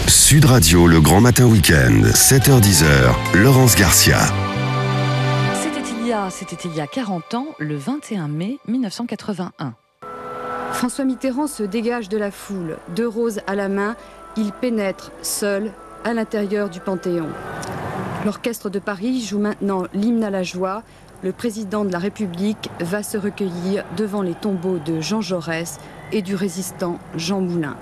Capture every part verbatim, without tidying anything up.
Sud Radio, le grand matin week-end, sept heures dix, Laurence Garcia. C'était il y a, c'était il y a quarante ans, le vingt et un mai mille neuf cent quatre-vingt-un. François Mitterrand se dégage de la foule. Deux roses à la main, il pénètre seul à l'intérieur du Panthéon. L'orchestre de Paris joue maintenant l'hymne à la joie. Le président de la République va se recueillir devant les tombeaux de Jean Jaurès et du résistant Jean Moulin.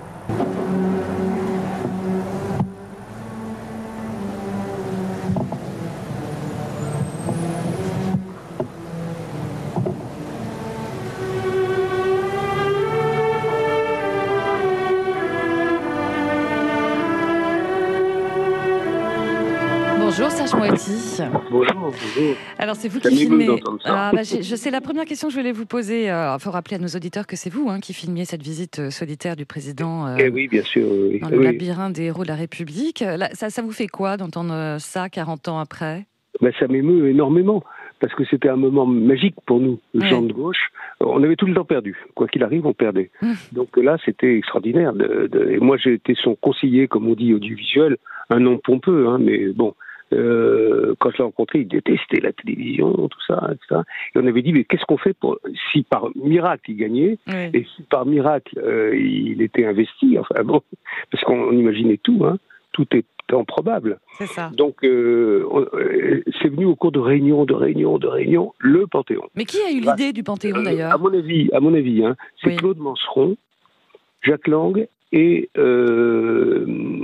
Bonjour Serge Moati. Bonjour, bonjour. Alors c'est vous qui filmez. Ah, bah, je sais la première question que je voulais vous poser. Il euh, faut rappeler à nos auditeurs que c'est vous hein, qui filmiez cette visite euh, solitaire du président euh, eh oui, bien sûr, oui. dans le oui. labyrinthe des héros de la République. Là, ça, ça vous fait quoi d'entendre ça quarante ans après? Ben, ça m'émeut énormément parce que c'était un moment magique pour nous, ouais. gens de gauche. On avait tout le temps perdu. Quoi qu'il arrive, on perdait. Mmh. Donc là, c'était extraordinaire. De, de... Et moi, j'ai été son conseiller, comme on dit, audiovisuel. Un nom pompeux, hein, mais bon. Euh, quand je l'ai rencontré, il détestait la télévision, tout ça, et cetera. Et on avait dit, mais qu'est-ce qu'on fait pour si par miracle il gagnait, oui. et si par miracle euh, il était investi, enfin bon, parce qu'on imaginait tout, hein, tout est improbable. C'est ça. Donc euh, on, euh, c'est venu au cours de réunions, de réunions, de réunions, le Panthéon. Mais qui a eu l'idée du Panthéon d'ailleurs? euh, À mon avis, à mon avis, hein, c'est oui. Claude Manceron, Jacques Lang et euh,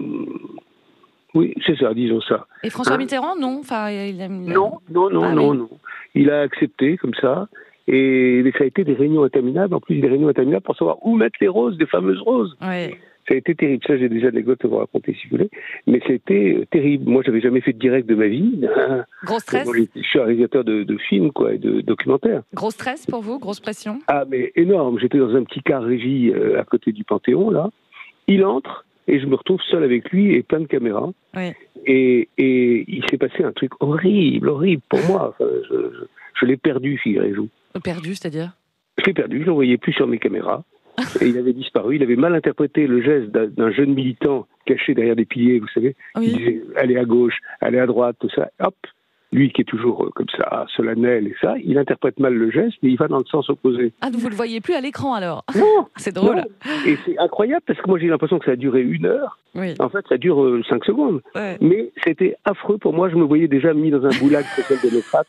oui, c'est ça, disons ça. Et François hein Mitterrand, non enfin, il a... Non, non, non, ah, non, oui. non. Il a accepté comme ça. Et ça a été des réunions interminables, en plus des réunions interminables pour savoir où mettre les roses, des fameuses roses. Oui. Ça a été terrible. Ça, j'ai des anecdotes à vous raconter si vous voulez. Mais c'était terrible. Moi, j'avais jamais fait de direct de ma vie. Gros stress. Bon, je suis un réalisateur de, de films, quoi, et de documentaires. Gros stress pour vous, grosse pression? Ah, mais énorme. J'étais dans un petit car régie euh, à côté du Panthéon, là. Il entre. Et je me retrouve seul avec lui et plein de caméras. Oui. Et, et il s'est passé un truc horrible, horrible pour moi. Enfin, je, je, je l'ai perdu, figurez-vous. Perdu, c'est-à-dire? Je l'ai perdu, je ne le voyais plus sur mes caméras. Et il avait disparu. Il avait mal interprété le geste d'un, d'un jeune militant caché derrière des piliers, vous savez. Oui. Il disait allez à gauche, allez à droite, tout ça. Hop, lui qui est toujours euh, comme ça, solennel et ça, il interprète mal le geste, mais il va dans le sens opposé. Ah, vous ne le voyez plus à l'écran alors? Non. C'est drôle. Non. Et c'est incroyable parce que moi j'ai l'impression que ça a duré une heure. Oui. En fait, ça dure euh, cinq secondes. Ouais. Mais c'était affreux pour moi. Je me voyais déjà mis dans un goulag social-démocrate.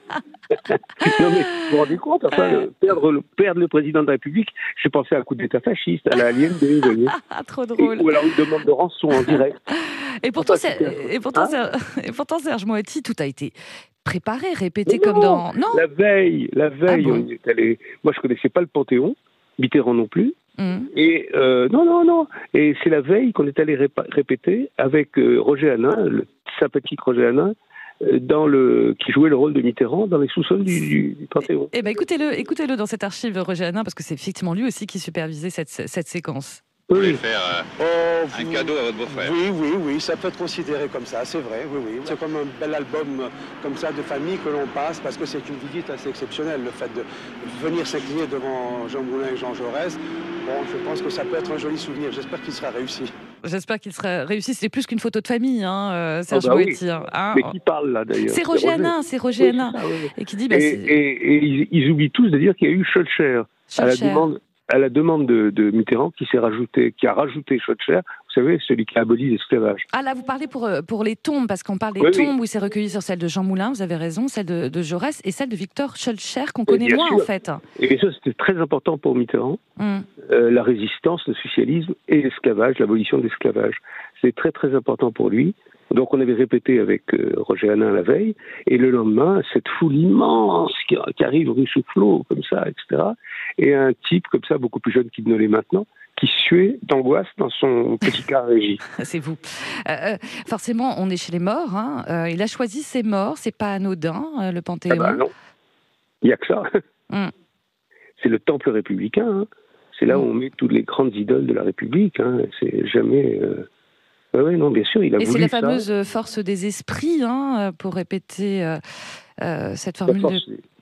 Non mais vous vous rendez compte, enfin, ouais. perdre, le, perdre le président de la République, j'ai pensé à un coup d'état fasciste, à la Allende, vous voyez. Trop drôle. Et, ou alors une demande de rançon en direct. Et pourtant, enfin, et, pourtant hein et pourtant, Serge Moati, tout a été préparé, répété non, comme dans... Non, la veille, la veille, ah bon on y est allé. Moi, je connaissais pas le Panthéon, Mitterrand non plus. Mmh. Et euh, non, non, non. Et c'est la veille qu'on est allé répa- répéter avec euh, Roger Hanin, le sympathique Roger Hanin, euh, dans le qui jouait le rôle de Mitterrand dans les sous-sols du, du, du Panthéon. Eh ben, écoutez-le, écoutez-le dans cette archive Roger Hanin, parce que c'est effectivement lui aussi qui supervisait cette, cette séquence. Vous voulez faire euh, oh, un vous... cadeau à votre beau-frère? Oui, oui, oui, ça peut être considéré comme ça, c'est vrai, oui, oui. C'est comme un bel album comme ça de famille que l'on passe parce que c'est une visite assez exceptionnelle, le fait de venir s'incliner devant Jean Moulin et Jean Jaurès. Bon, je pense que ça peut être un joli souvenir. J'espère qu'il sera réussi. J'espère qu'il sera réussi. C'est plus qu'une photo de famille, hein, euh, Serge oh bah Moati. Oui. Hein. Mais qui parle là d'ailleurs? C'est Roger Hanin, c'est Roger Hanin. Oui, oui. Et qui dit. Bah, et, et, et ils, ils oublient tous de dire qu'il y a eu Schœlcher à la demande. À la demande de, de Mitterrand, qui s'est rajouté, qui a rajouté Schœlcher, vous savez, celui qui a aboli l'esclavage. Ah là, vous parlez pour, pour les tombes, parce qu'on parle des oui, tombes oui. où il s'est recueilli sur celle de Jean Moulin, vous avez raison, celle de, de Jaurès et celle de Victor Schœlcher, qu'on connaît moins sûr. en fait. Et ça, c'était très important pour Mitterrand, mm. euh, la résistance, le socialisme et l'esclavage, l'abolition de l'esclavage. C'était très très important pour lui. Donc on avait répété avec euh, Roger Hanin la veille, et le lendemain, cette foule immense qui, qui arrive rue Soufflot, comme ça, et cetera. Et un type comme ça, beaucoup plus jeune qu'il ne l'est maintenant, qui suait d'angoisse dans son petit car régie. C'est vous. Euh, forcément, on est chez les morts. Hein. Euh, il a choisi ses morts, c'est pas anodin, euh, le Panthéon. Ah bah non, il n'y a que ça. Mm. C'est le temple républicain. Hein. C'est là mm. où on met toutes les grandes idoles de la République. Hein. C'est jamais... Euh... Oui, ouais, non, bien sûr, il a Et voulu c'est la ça. fameuse force des esprits, hein, pour répéter euh, euh, cette formule la force, de...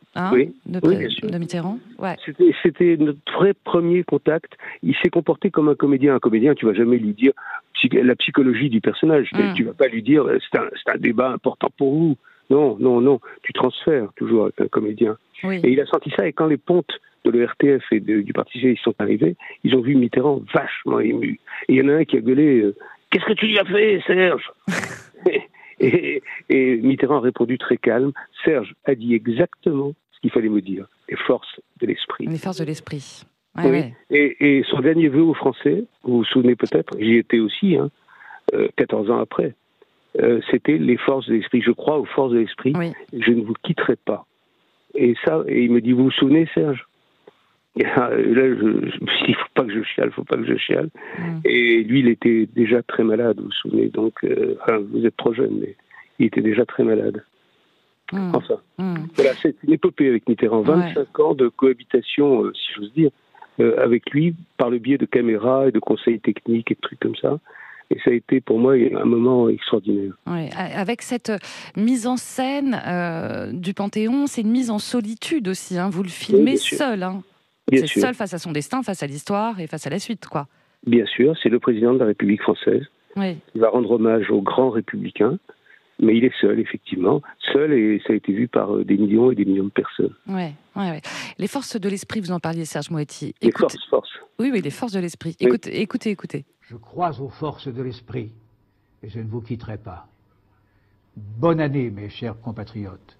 hein, oui. de, oui, bien sûr. de Mitterrand. Ouais. C'était, c'était notre vrai premier contact. Il s'est comporté comme un comédien. Un comédien, tu vas jamais lui dire la psychologie du personnage. Mm. Tu vas pas lui dire c'est un, c'est un débat important pour vous. Non, non, non. Tu transfères toujours avec un comédien. Oui. Et il a senti ça. Et quand les pontes de l'E R T F et de, du Parti socialiste sont arrivés, ils ont vu Mitterrand vachement ému. Et il y en a un qui a gueulé euh, « Qu'est-ce que tu lui as fait, Serge ?» et, et Mitterrand a répondu très calme. Serge a dit exactement ce qu'il fallait me dire. Les forces de l'esprit. Les forces de l'esprit. Ouais, oui. ouais. Et, et son dernier vœu aux Français, vous vous souvenez peut-être, j'y étais aussi, hein, euh, quatorze ans après, euh, c'était les forces de l'esprit. Je crois aux forces de l'esprit. Oui. Je ne vous quitterai pas. Et ça, et il me dit, vous vous souvenez, Serge ? Et là, je, je me suis dit, il ne faut pas que je chiale, il ne faut pas que je chiale. Mm. Et lui, il était déjà très malade, vous vous souvenez. Donc, euh, enfin, vous êtes trop jeune, mais il était déjà très malade. Mm. Enfin, mm. voilà, c'est une épopée avec Mitterrand. vingt-cinq ouais. ans de cohabitation, euh, si j'ose dire, euh, avec lui, par le biais de caméras et de conseils techniques et de trucs comme ça. Et ça a été pour moi un moment extraordinaire. Oui, avec cette mise en scène euh, du Panthéon, c'est une mise en solitude aussi. Hein. Vous le filmez oui, seul. Hein. C'est sûr. Seul face à son destin, face à l'histoire et face à la suite, quoi. Bien sûr, c'est le président de la République française. Oui. Il va rendre hommage aux grands républicains, mais il est seul, effectivement. Seul, et ça a été vu par des millions et des millions de personnes. Oui, oui, oui. Les forces de l'esprit, vous en parliez, Serge Moëtti. Les Écoute... forces, forces. Oui, oui, les forces de l'esprit. Oui. Écoutez, écoutez, écoutez. Je crois aux forces de l'esprit et je ne vous quitterai pas. Bonne année, mes chers compatriotes.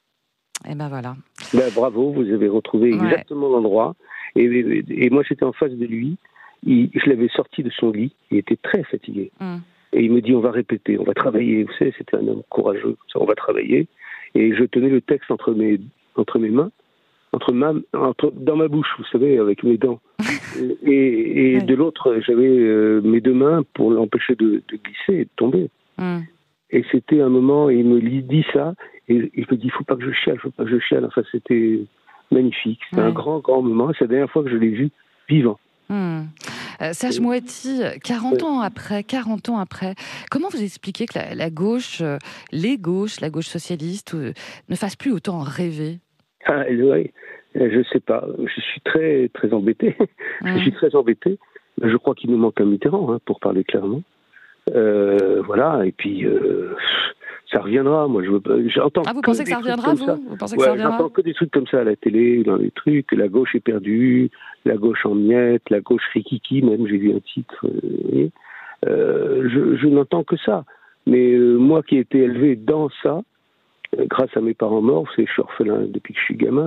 Et ben voilà. Ben, bravo, vous avez retrouvé exactement ouais. l'endroit. Et, et, et moi, j'étais en face de lui. Il, je l'avais sorti de son lit. Il était très fatigué. Mm. Et il me dit, on va répéter, on va travailler. Vous savez, c'était un homme courageux. On va travailler. Et je tenais le texte entre mes, entre mes mains, entre ma, entre, dans ma bouche, vous savez, avec mes dents. et et ouais. de l'autre, j'avais euh, mes deux mains pour l'empêcher de, de glisser et de tomber. Mm. Et c'était un moment, il me dit ça, et il me dit, il ne faut pas que je chiale, il ne faut pas que je chiale. Enfin, c'était magnifique. C'était ouais. un grand, grand moment. C'est la dernière fois que je l'ai vu vivant. Mmh. Euh, Serge Moëtti, quarante ouais. ans après, quarante ans après, comment vous expliquez que la, la gauche, euh, les gauches, la gauche socialiste, euh, ne fassent plus autant rêver ? Ah, oui, je ne sais pas. Je suis très, très embêté. Mmh. Je suis très embêté. Je crois qu'il nous manque un Mitterrand, hein, pour parler clairement. Euh, voilà, et puis euh, ça reviendra. Moi, je veux, j'entends. Ah, vous pensez que ça reviendra, vous, vous pensez que ouais, ça reviendra ? J'entends que des trucs comme ça à la télé, dans les trucs. La gauche est perdue, la gauche en miettes, la gauche rikiki, même. J'ai vu un titre. Euh, euh, je, je n'entends que ça. Mais euh, moi, qui ai été élevé dans ça, euh, grâce à mes parents morts, c'est je suis orphelin depuis que je suis gamin.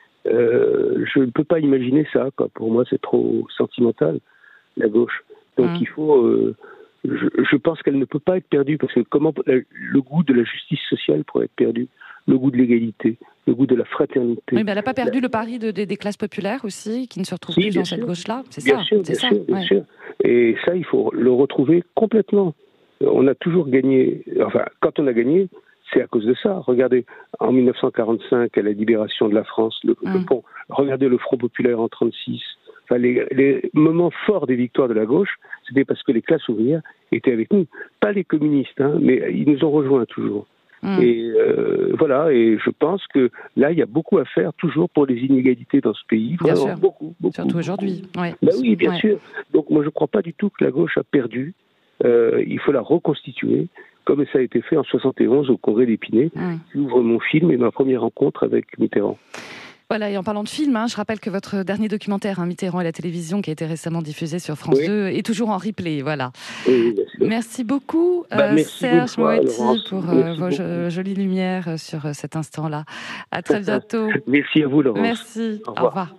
Euh, je ne peux pas imaginer ça. Quoi. Pour moi, c'est trop sentimental, la gauche. Donc, mmh. il faut. Euh, Je, je pense qu'elle ne peut pas être perdue, parce que comment le goût de la justice sociale pourrait être perdu, le goût de l'égalité, le goût de la fraternité. Oui, mais elle n'a pas perdu la... le pari de, de, des classes populaires aussi, qui ne se retrouvent si, plus dans sûr. Cette gauche-là. C'est bien ça. Sûr, c'est bien ça. sûr, bien ouais. sûr. Et ça, il faut le retrouver complètement. On a toujours gagné. Enfin, quand on a gagné, c'est à cause de ça. Regardez, en dix-neuf cent quarante-cinq, à la libération de la France, le, hum. le pont. Regardez le Front populaire en trente-six. Enfin, les, les moments forts des victoires de la gauche, c'était parce que les classes ouvrières étaient avec nous. Pas les communistes, hein, mais ils nous ont rejoints toujours. Mmh. Et euh, voilà, et je pense que là, il y a beaucoup à faire toujours pour les inégalités dans ce pays. Bien sûr. Beaucoup, beaucoup. Surtout aujourd'hui. Ouais. Ben oui, bien ouais. sûr. Donc moi, je ne crois pas du tout que la gauche a perdu. Euh, il faut la reconstituer, comme ça a été fait en soixante et onze au Congrès d'Épinay, mmh. qui ouvre mon film et ma première rencontre avec Mitterrand. Voilà, et en parlant de film, hein, je rappelle que votre dernier documentaire, hein, Mitterrand et la télévision, qui a été récemment diffusé sur France oui. deux, est toujours en replay. Voilà. Oui, merci beaucoup, bah, euh, merci Serge Moëtti, pour euh, vos beaucoup. jolies lumières sur cet instant-là. À très bientôt. Merci à vous, Laurence. Merci. Au revoir. Au revoir.